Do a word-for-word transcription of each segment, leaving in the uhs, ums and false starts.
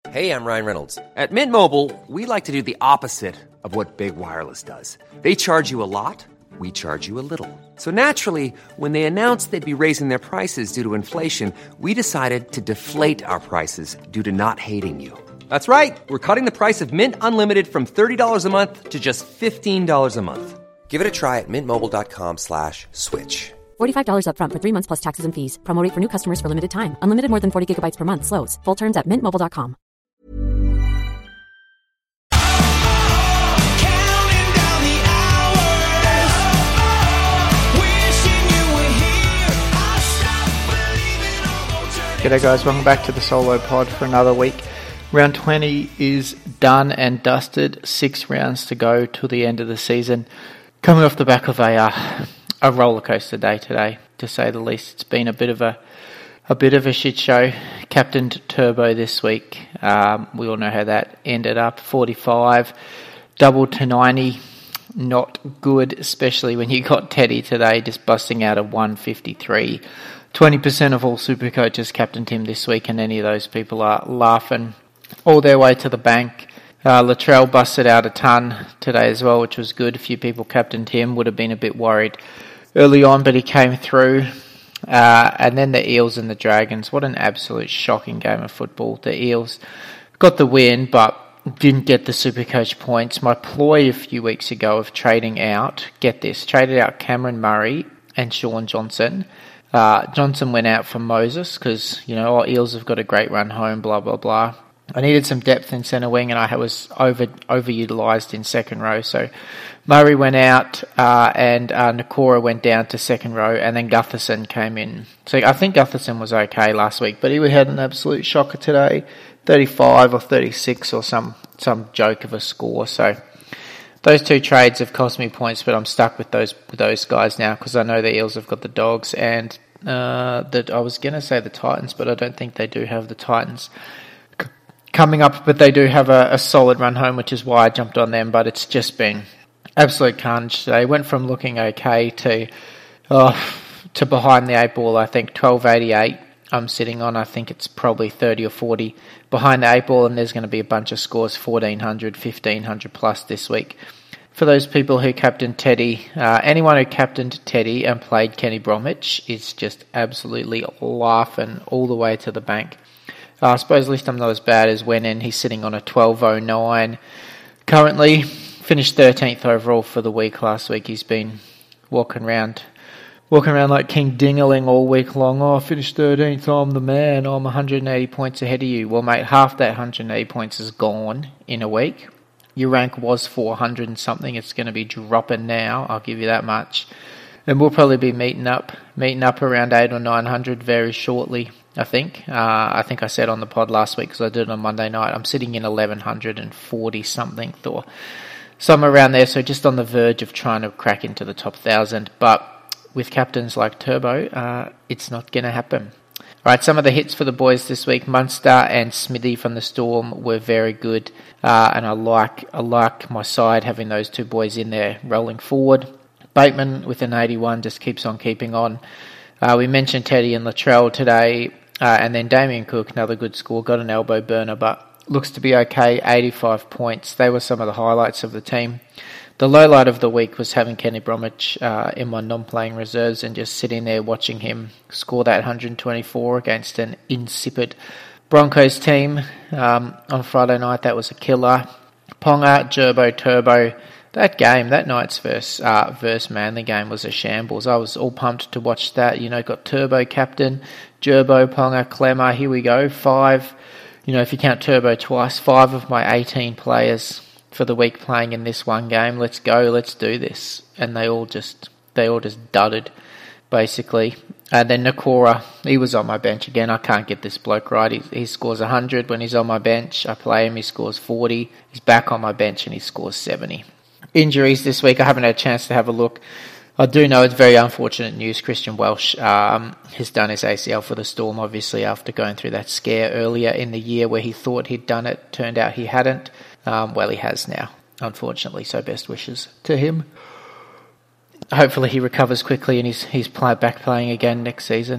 Hey, I'm Ryan Reynolds. At Mint Mobile, we like to do the opposite of what Big Wireless does. They charge you a lot, we charge you a little. So naturally, when they announced they'd be raising their prices due to inflation, we decided to deflate our prices due to not hating you. That's right. We're cutting the price of Mint Unlimited from thirty dollars a month to just fifteen dollars a month. Give it a try at mintmobile.com slash switch. forty-five dollars up front for three months plus taxes and fees. Promo rate for new customers for limited time. Unlimited more than forty gigabytes per month. Slows full terms at mint mobile dot com. G'day guys, welcome back to the Solo Pod for another week. Round twenty is done and dusted. Six rounds to go till the end of the season. Coming off the back of a uh, a roller coaster day today, to say the least. It's been a bit of a a bit of a shit show. Captained Turbo this week. Um, we all know how that ended up. forty-five, doubled to ninety. Not good, especially when you got Teddy today, just busting out a one fifty-three. twenty percent of all super coaches captained him this week, and any of those people are laughing all their way to the bank. Uh, Latrell busted out a ton today as well, which was good. A few people captained him, would have been a bit worried early on, but he came through. Uh, and then the Eels and the Dragons. What an absolute shocking game of football. The Eels got the win, but didn't get the Supercoach points. My ploy a few weeks ago of trading out, get this, traded out Cameron Murray and Sean Johnson. Uh, Johnson went out for Moses because, you know, our Eels have got a great run home, blah, blah, blah. I needed some depth in centre wing, and I was over overutilised in second row. So Murray went out, uh, and uh, Nakora went down to second row, and then Gutherson came in. So I think Gutherson was okay last week, but he had an absolute shocker today, thirty-five or thirty-six or some some joke of a score. So those two trades have cost me points, but I'm stuck with those with those guys now because I know the Eels have got the Dogs, and uh, that I was going to say the Titans, but I don't think they do have the Titans coming up, but they do have a, a solid run home, which is why I jumped on them. But it's just been absolute carnage today. Went from looking okay to oh, to behind the eight ball. I think twelve eighty-eight I'm sitting on. I think it's probably thirty or forty behind the eight ball, and there's going to be a bunch of scores, fourteen hundred, fifteen hundred plus this week. For those people who captained Teddy, uh, anyone who captained Teddy and played Kenny Bromwich is just absolutely laughing all the way to the bank. Uh, I suppose at least I'm not as bad as when in he's sitting on a twelve oh nine. Currently, finished thirteenth overall for the week. Last week he's been walking around walking around like King Dingaling all week long. Oh, I finished thirteenth, I'm the man, I'm one hundred eighty points ahead of you. Well, mate, half that one hundred eighty points is gone in a week. Your rank was four hundred and something. It's going to be dropping now, I'll give you that much. And we'll probably be meeting up, meeting up around eight or nine hundred very shortly, I think. Uh, I think I said on the pod last week, because I did it on Monday night, I'm sitting in eleven forty something, or somewhere around there, so just on the verge of trying to crack into the top one thousand. But with captains like Turbo, uh, it's not going to happen. All right, some of the hits for the boys this week. Munster and Smithy from the Storm were very good, uh, and I like I like my side having those two boys in there rolling forward. Bateman with an eighty-one just keeps on keeping on. Uh, we mentioned Teddy and Latrell today, uh, and then Damien Cook, another good score, got an elbow burner, but looks to be okay, eighty-five points. They were some of the highlights of the team. The low light of the week was having Kenny Bromwich uh, in my non-playing reserves and just sitting there watching him score that one hundred twenty-four against an insipid Broncos team um, on Friday night. That was a killer. Ponga, Gerbo, Turbo. That game, that night's verse, uh, verse Manly game was a shambles. I was all pumped to watch that. You know, got Turbo captain, Gerbo, Ponga, Clemmer. Here we go. Five, you know, if you count Turbo twice, five of my eighteen players for the week playing in this one game. Let's go. Let's do this. And they all just, they all just dudded, basically. And then Nakora, he was on my bench again. I can't get this bloke right. He, he scores one hundred when he's on my bench. I play him, he scores forty. He's back on my bench and he scores seventy. Injuries this week, I haven't had a chance to have a look. I do know it's very unfortunate news. Christian Welsh um, has done his A C L for the Storm, obviously, after going through that scare earlier in the year where he thought he'd done it. Turned out he hadn't. Um, well, he has now, unfortunately, so best wishes to him. Hopefully he recovers quickly and he's he's play, back playing again next season.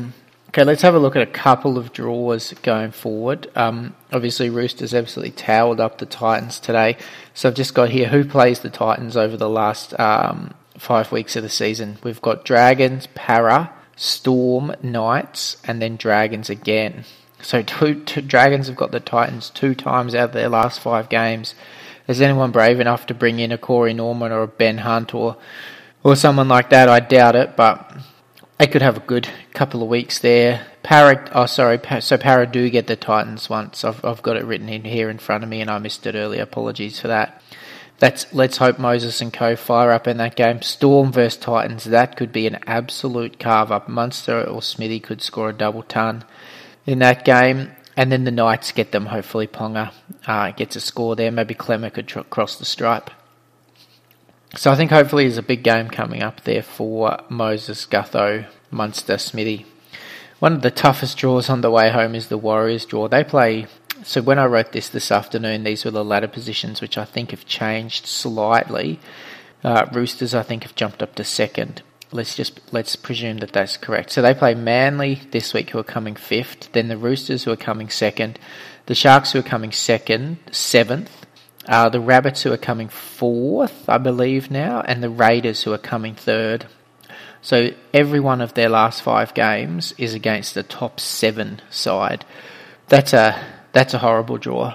Okay, let's have a look at a couple of draws going forward. Um, obviously, Roosters absolutely towelled up the Titans today. So I've just got here who plays the Titans over the last um, five weeks of the season. We've got Dragons, Para, Storm, Knights, and then Dragons again. So two, two Dragons have got the Titans two times out of their last five games. Is anyone brave enough to bring in a Corey Norman or a Ben Hunt or or someone like that? I doubt it, but they could have a good couple of weeks there. Para, oh sorry, so Para do get the Titans once. I've I've got it written in here in front of me, and I missed it earlier. Apologies for that. That's let's hope Moses and co fire up in that game. Storm versus Titans, that could be an absolute carve up. Munster or Smithy could score a double ton in that game. And then the Knights get them. Hopefully Ponga uh, gets a score there. Maybe Clemmer could tr- cross the stripe. So I think hopefully there's a big game coming up there for Moses, Gutho, Munster, Smithy. One of the toughest draws on the way home is the Warriors draw. They play... So when I wrote this this afternoon, these were the ladder positions, which I think have changed slightly. Uh, Roosters, I think, have jumped up to second. Let's just let's presume that that's correct. So they play Manly this week, who are coming fifth. Then the Roosters, who are coming second. The Sharks, who are coming second, seventh. Uh, the Rabbits, who are coming fourth, I believe now. And the Raiders, who are coming third. So every one of their last five games is against the top seven side. That's a that's a horrible draw.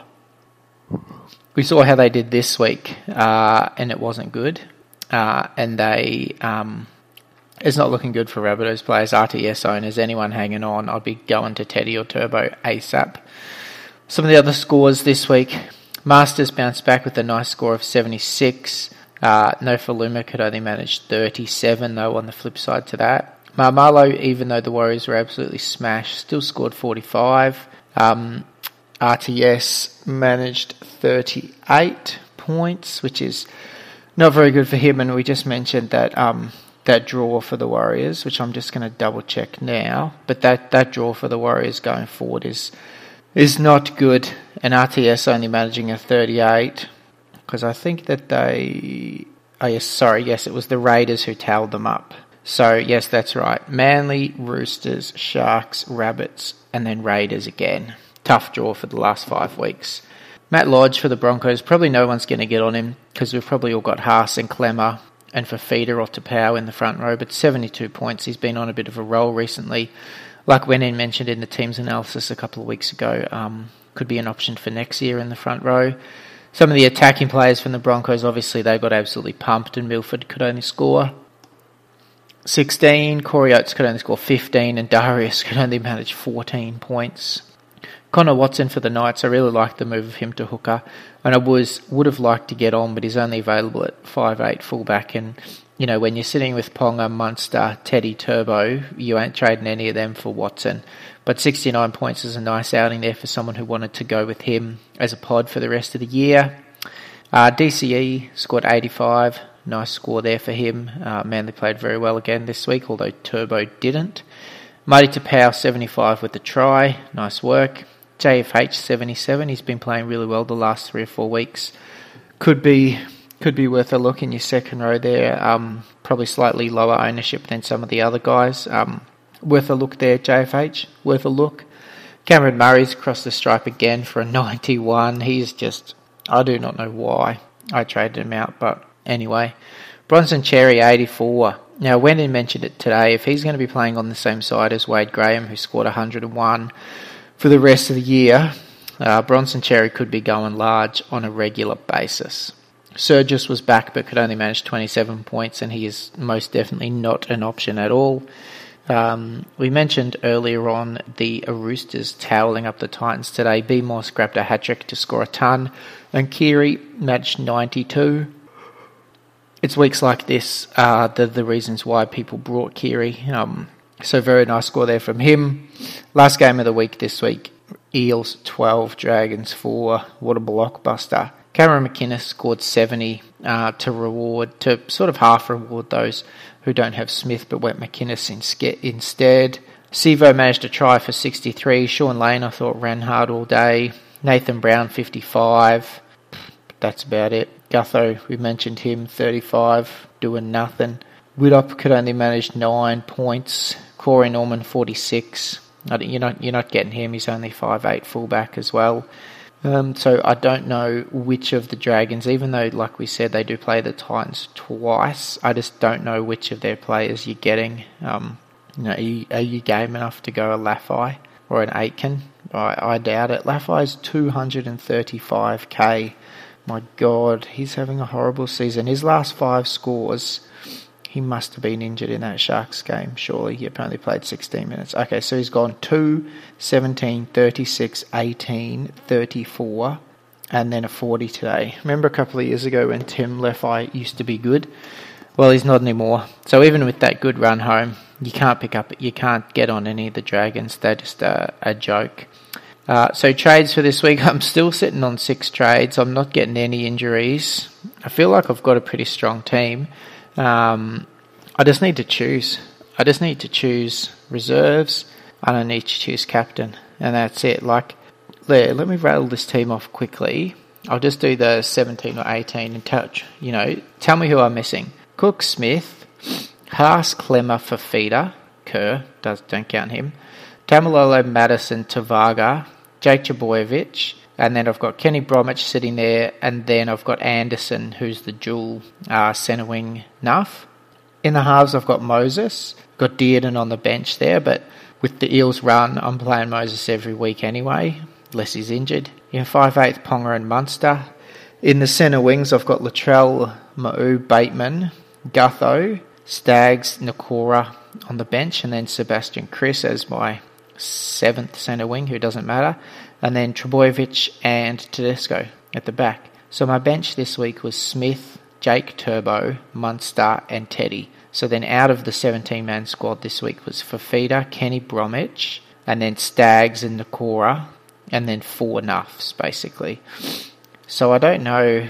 We saw how they did this week, uh, and it wasn't good. Uh, and they... Um, It's not looking good for Rabbitohs players, R T S owners, anyone hanging on. I'd be going to Teddy or Turbo ASAP. Some of the other scores this week. Masters bounced back with a nice score of seventy-six. Uh, Nofaluma could only manage thirty-seven, though, on the flip side to that. Marmalo, even though the Warriors were absolutely smashed, still scored forty-five. Um, R T S managed thirty-eight points, which is not very good for him, and we just mentioned that... Um, that draw for the Warriors, which I'm just going to double check now, but that, that draw for the Warriors going forward is is not good, and R T S only managing a thirty-eight, because I think that they, oh yes, sorry, yes, it was the Raiders who towelled them up. So yes, that's right, Manly, Roosters, Sharks, Rabbits, and then Raiders again. Tough draw for the last five weeks. Matt Lodge for the Broncos, probably no one's going to get on him, because we've probably all got Haas and Clemmer, and for Feeder or Tapau in the front row, but seventy-two points. He's been on a bit of a roll recently. Like Wenin mentioned in the team's analysis a couple of weeks ago, um, could be an option for next year in the front row. Some of the attacking players from the Broncos, obviously, they got absolutely pumped, and Milford could only score sixteen. Corey Oates could only score fifteen, and Darius could only manage fourteen points. Connor Watson for the Knights, I really liked the move of him to hooker, and I was would have liked to get on, but he's only available at five eight fullback, and you know, when you're sitting with Ponga, Munster, Teddy, Turbo, you ain't trading any of them for Watson. But sixty-nine points is a nice outing there for someone who wanted to go with him as a pod for the rest of the year. Uh, D C E scored eighty-five, nice score there for him. Uh, Manly played very well again this week, although Turbo didn't. Marty Tapau, seventy-five with the try, nice work. J F H, seventy-seven, he's been playing really well the last three or four weeks. Could be could be worth a look in your second row there. Um, probably slightly lower ownership than some of the other guys. Um, worth a look there, J F H, worth a look. Cameron Murray's crossed the stripe again for a ninety-one. He's just, I do not know why I traded him out, but anyway. Bronson Cherry, eighty-four. Now, Wendy mentioned it today, if he's going to be playing on the same side as Wade Graham, who scored one hundred and one, for the rest of the year, uh, Bronson Cherry could be going large on a regular basis. Surgis was back but could only manage twenty-seven points, and he is most definitely not an option at all. Um, we mentioned earlier on the Roosters toweling up the Titans today. B. Moore scrapped a hat-trick to score a ton, and Keary matched ninety-two. It's weeks like this uh, the, the reasons why people brought Keary. Um, So very nice score there from him. Last game of the week this week, Eels twelve, Dragons four. What a blockbuster. Cameron McInnes scored seventy uh, to reward, to sort of half reward those who don't have Smith but went McInnes instead. Sivo managed to try for sixty-three. Sean Lane, I thought, ran hard all day. Nathan Brown, fifty-five. That's about it. Gutho, we mentioned him, thirty-five, doing nothing. Widdop could only manage nine points. Corey Norman, forty-six. You're not you're not getting him. He's only five eight fullback as well. Um, so I don't know which of the Dragons, even though, like we said, they do play the Titans twice, I just don't know which of their players you're getting. Um, you know, are you, are you game enough to go a Laffey or an Aitken? I, I doubt it. Laffey's two hundred thirty-five k. My God, he's having a horrible season. His last five scores, he must have been injured in that Sharks game, surely. He apparently played sixteen minutes. Okay, so he's gone two, seventeen, thirty-six, eighteen, thirty-four, and then a forty today. Remember a couple of years ago when Tim Laffey used to be good? Well, he's not anymore. So even with that good run home, you can't pick up, you can't get on any of the Dragons. They're just a, a joke. Uh, so trades for this week, I'm still sitting on six trades. I'm not getting any injuries. I feel like I've got a pretty strong team. Um, I just need to choose. I just need to choose reserves, and I need to choose captain, and that's it. Like, let, let me rattle this team off quickly. I'll just do the seventeen or eighteen and touch. You know, tell me who I'm missing. Cook, Smith, Haas, Clemmer, Fafita, Kerr, does don't count him. Tamalolo, Madison, Tavaga, Jake Trbojevic. And then I've got Kenny Bromwich sitting there, and then I've got Anderson, who's the dual uh, centre wing nuff. In the halves, I've got Moses. Got Dearden on the bench there, but with the Eels run, I'm playing Moses every week anyway, unless he's injured. In five eighth, Ponga and Munster. In the centre wings, I've got Latrell, Ma'u, Bateman, Gutho, Staggs, Nakora on the bench, and then Sebastian Kris as my seventh centre wing, who doesn't matter. And then Trbojevic and Tedesco at the back. So my bench this week was Smith, Jake Turbo, Munster and Teddy. So then out of the seventeen-man squad this week was Fafita, Kenny Bromwich, and then Staggs and Nakora, and then four nuffs, basically. So I don't know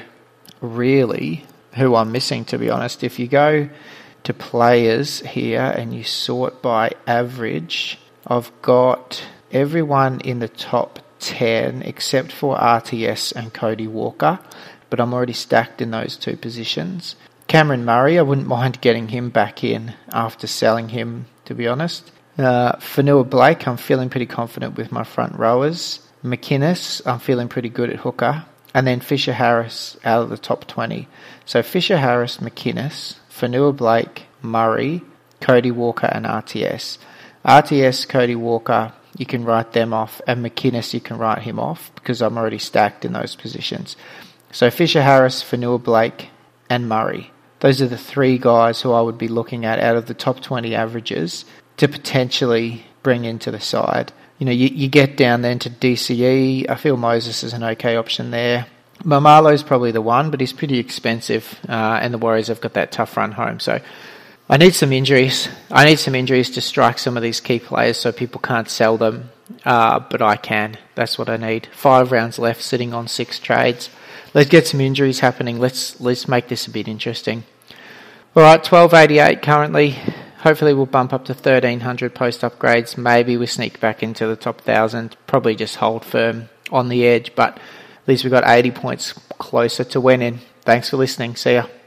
really who I'm missing, to be honest. If you go to players here and you sort by average, I've got everyone in the top ten except for R T S and Cody Walker, but I'm already stacked in those two positions. Cameron Murray, I wouldn't mind getting him back in after selling him, to be honest. Uh, Fanua Blake, I'm feeling pretty confident with my front rowers. McInnes, I'm feeling pretty good at hooker. And then Fisher Harris out of the top twenty. So Fisher Harris, McInnes, Fanua Blake, Murray, Cody Walker and R T S. R T S, Cody Walker, you can write them off, and McInnes, you can write him off because I'm already stacked in those positions. So Fisher Harris, Fanua Blake, and Murray. Those are the three guys who I would be looking at out of the top twenty averages to potentially bring into the side. You know, you, you get down then to D C E. I feel Moses is an okay option there. Mamalo's probably the one, but he's pretty expensive, uh, and the Warriors have got that tough run home. So I need some injuries. I need some injuries to strike some of these key players so people can't sell them, uh, but I can. That's what I need. Five rounds left, sitting on six trades. Let's get some injuries happening. Let's let's make this a bit interesting. All right, twelve eighty-eight currently. Hopefully we'll bump up to thirteen hundred post upgrades. Maybe we sneak back into the top one thousand. Probably just hold firm on the edge, but at least we got eighty points closer to winning. Thanks for listening. See ya.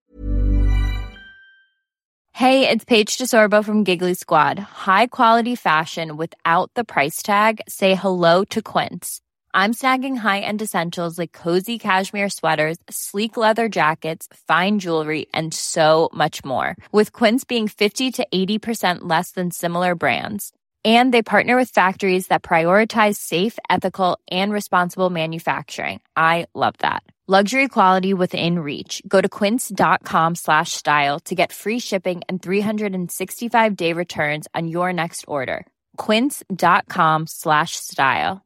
Hey, it's Paige DeSorbo from Giggly Squad. High quality fashion without the price tag. Say hello to Quince. I'm snagging high-end essentials like cozy cashmere sweaters, sleek leather jackets, fine jewelry, and so much more. With Quince being fifty to eighty percent less than similar brands. And they partner with factories that prioritize safe, ethical, and responsible manufacturing. I love that. Luxury quality within reach. Go to quince.com slash style to get free shipping and three sixty-five day returns on your next order. Quince.com slash style.